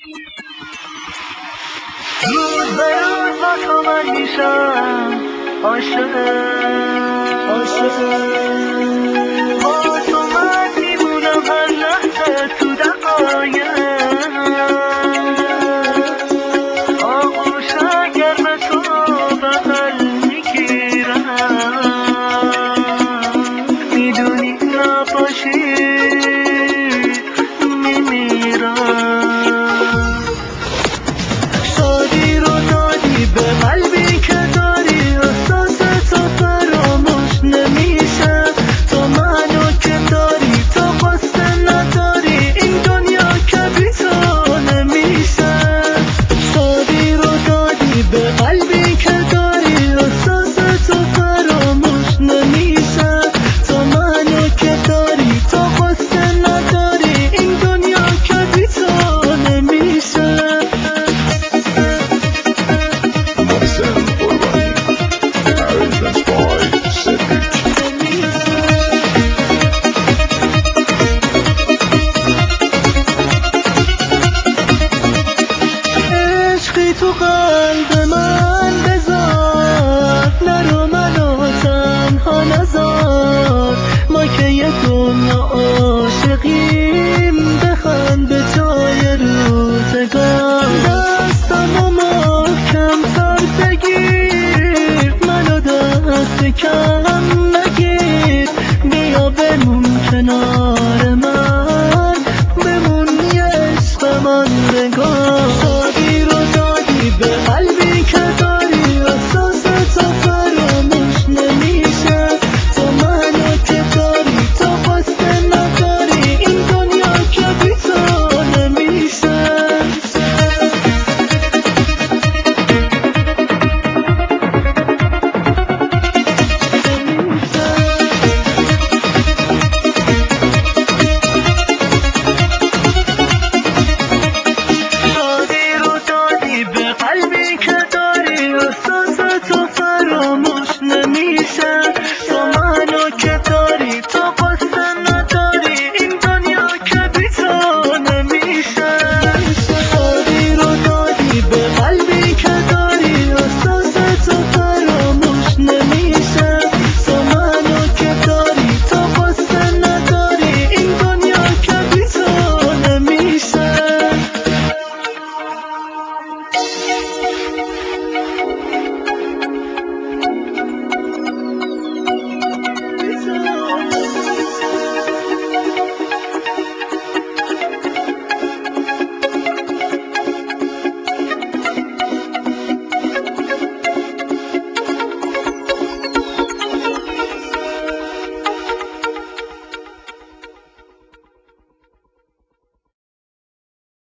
روز به روز با تو من میشم عاشق با تو من میمونم هر لحظه تو دقایق آغوشم گرم تو بغل میگیرم میدونی نباشی میمیرم شادی رو دادی به قلبی که داری احساس تو فراموش نمیشه تو منو که داری تو قصه نداری این دنیا که بی تو نمیشه شادی رو دادی به قلبی که داری احساس تو فراموش نمیشه تو منو که داری تو قصه نداری این دنیا که بی تو نمیشه Marcel Urbani, arrangements by Cedric. عشقی تو